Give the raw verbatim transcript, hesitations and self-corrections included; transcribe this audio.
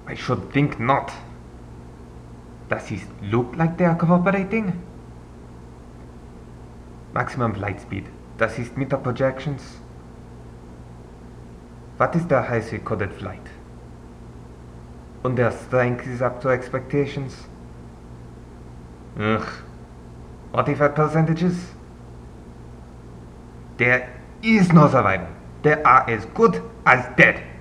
I should think not. Does it look like they are cooperating? Maximum flight speed. Does it meet the projections? What is their highest recorded flight? And their strength is up to expectations? Ugh. forty-five percentages? There is no survival. They are as good as dead.